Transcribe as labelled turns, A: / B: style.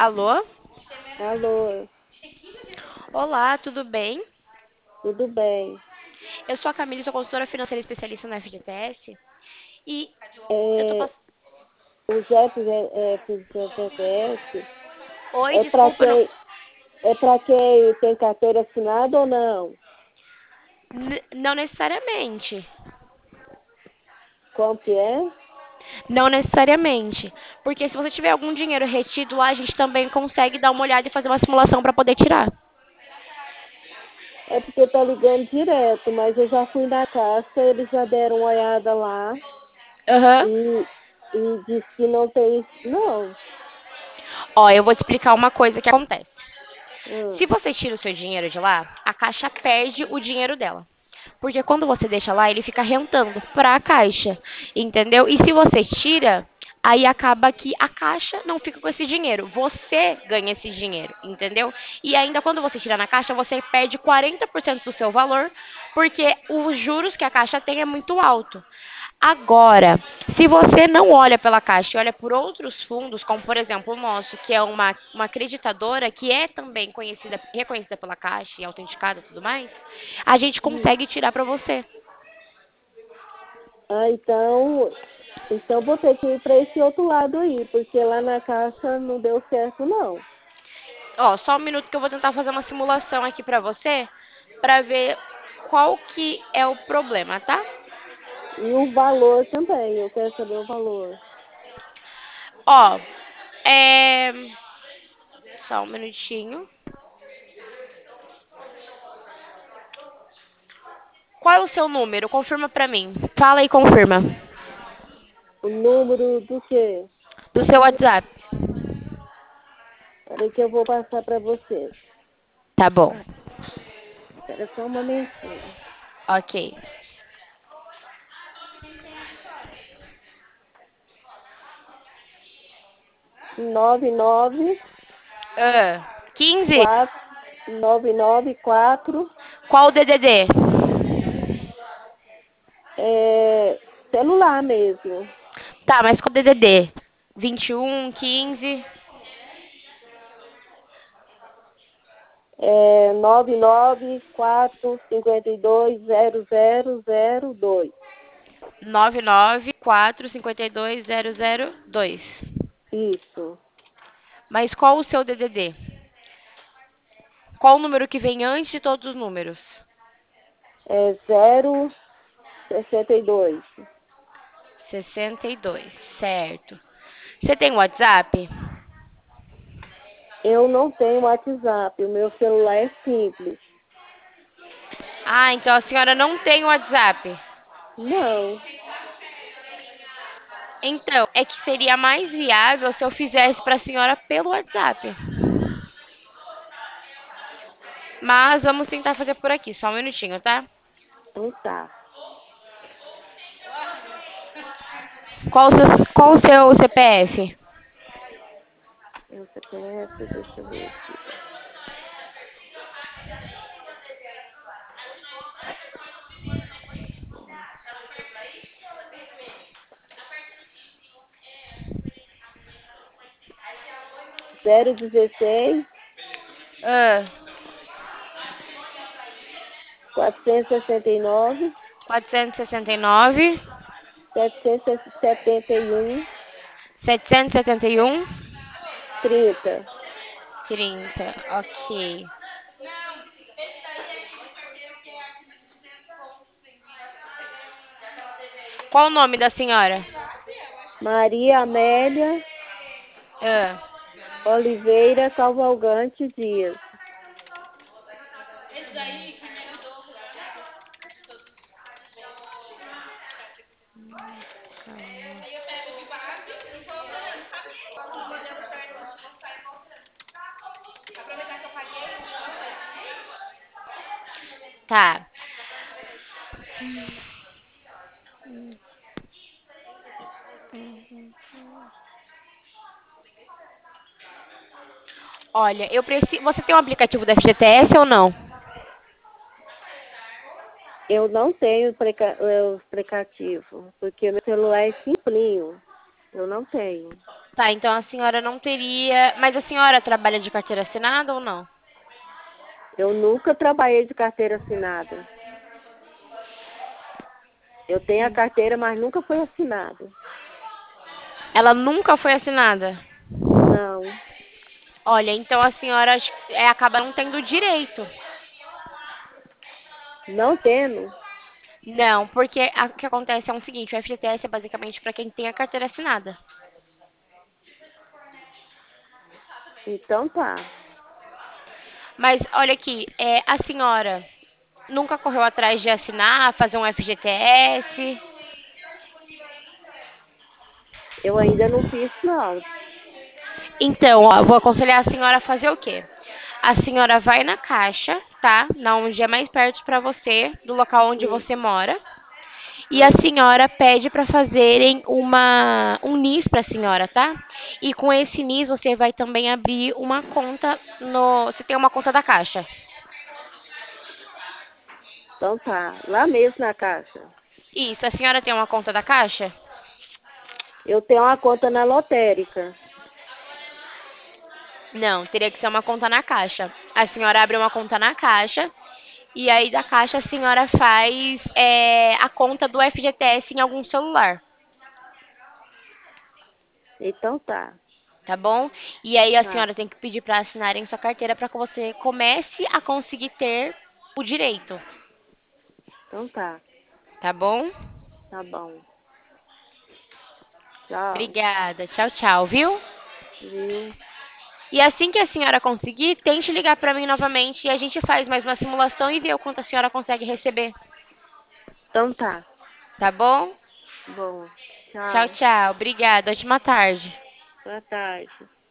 A: Alô?
B: Alô,
A: Olá, tudo bem?
B: tudo bem?
A: Eu sou a Camila, sou consultora financeira especialista na FGTS e eu tô
B: É,
A: passando.
B: o FGTS
A: Oi,
B: é para
A: desculpa, não.
B: quem tem carteira assinada ou não?
A: Não necessariamente.
B: Como que é?
A: Não necessariamente. Porque se você tiver algum dinheiro retido lá, a gente também consegue dar uma olhada e fazer uma simulação para poder tirar.
B: É porque tá ligando direto, mas eu já fui na caixa, eles já deram uma olhada lá
A: Aham.
B: e, e disse que não tem, não.
A: Ó, eu vou te explicar uma coisa que acontece. Se
B: Hum,
A: você tira o seu dinheiro de lá, a caixa perde o dinheiro dela. Porque quando você deixa lá, ele fica rentando para a caixa, entendeu? E se você tira, aí acaba que a caixa não fica com esse dinheiro. Você ganha esse dinheiro, entendeu? E ainda quando você tira na caixa, você perde 40% do seu valor, porque os juros que a caixa tem é muito alto. Agora, se você não olha pela Caixa e olha por outros fundos, como por exemplo o nosso, que é uma acreditadora, que é também conhecida, reconhecida pela Caixa e autenticada e tudo mais, a gente
B: hum.
A: consegue tirar para você.
B: Ah, então vou ter que ir para esse outro lado aí, porque lá na caixa não deu certo, não.
A: Ó, só um minuto que eu vou tentar fazer uma simulação aqui para você, para ver qual que é o problema, tá?
B: E o valor também, eu quero saber o valor.
A: Ó, é... Só um minutinho. Qual é o seu número? Confirma para mim. Fala e confirma.
B: O número do quê?
A: Do seu WhatsApp.
B: Peraí que eu vou passar para você.
A: Tá bom.
B: Ah, espera só um momentinho.
A: Ok. 15?
B: 994
A: Qual o DDD?
B: celular mesmo.
A: Tá, mas qual o DDD? 21, 15.
B: 994 52 0002.
A: 994 52 0002.
B: Isso.
A: Mas qual o seu DDD? Qual o número que vem antes de todos os números?
B: É 062.
A: 62, certo. Você tem WhatsApp?
B: Eu não tenho WhatsApp. O meu celular é simples.
A: Ah, então a senhora não tem WhatsApp.
B: Não.
A: Então, é que seria mais viável se eu fizesse para a senhora pelo WhatsApp. Mas vamos tentar fazer por aqui, só um minutinho, tá?
B: Então tá.
A: Qual o seu CPF?
B: Meu CPF, deixa eu ver aqui. 016
A: Ah,
B: 469
A: 469,
B: 771
A: 771,
B: 30.
A: 30. Ok. Qual o nome da senhora?
B: Maria Amélia
A: Ah,
B: Oliveira Cavalgante Dias.
A: tá. Olha, eu preciso. Você tem um aplicativo da FGTS ou não?
B: Eu não tenho o aplicativo, porque meu celular é simplinho. Eu não tenho.
A: Tá, então a senhora não teria. Mas a senhora trabalha de carteira assinada ou não?
B: Eu nunca trabalhei de carteira assinada. Eu tenho a carteira, mas nunca foi assinada.
A: Ela nunca foi assinada?
B: Não,
A: Olha, então a senhora acaba não tendo direito.
B: não tendo.
A: Não, porque o que acontece é o seguinte, o FGTS é basicamente para quem tem a carteira assinada.
B: Então tá.
A: Mas olha aqui, a senhora nunca correu atrás de assinar, fazer um FGTS?
B: Eu ainda não fiz, não.
A: Então, ó, eu vou aconselhar a senhora a fazer o quê? A senhora vai na caixa, tá? Na onde é mais perto para você, do local onde
B: Hum,
A: você mora. E a
B: hum.
A: senhora pede para fazerem um NIS para a senhora, tá? E com esse NIS você vai também abrir uma conta no. Você tem uma conta da Caixa.
B: Então tá. Lá mesmo na caixa.
A: Isso, a senhora tem uma conta da Caixa?
B: Eu tenho uma conta na lotérica.
A: Não, teria que ser uma conta na Caixa. A senhora abre uma conta na Caixa e aí da Caixa a senhora faz a conta do FGTS em algum celular,
B: Então tá.
A: tá bom? E aí a
B: Tá.
A: senhora tem que pedir para assinarem sua carteira para que você comece a conseguir ter o direito,
B: Então tá.
A: tá bom?
B: Tá bom. Tchau.
A: Obrigada. Tchau, tchau, viu?
B: Viu?
A: E assim que a senhora conseguir, tente ligar para mim novamente e a gente faz mais uma simulação e vê o quanto a senhora consegue receber,
B: Então tá.
A: tá bom?
B: Bom.
A: Tchau,
B: Tchau.
A: tchau. Obrigada. Ótima tarde.
B: Boa tarde.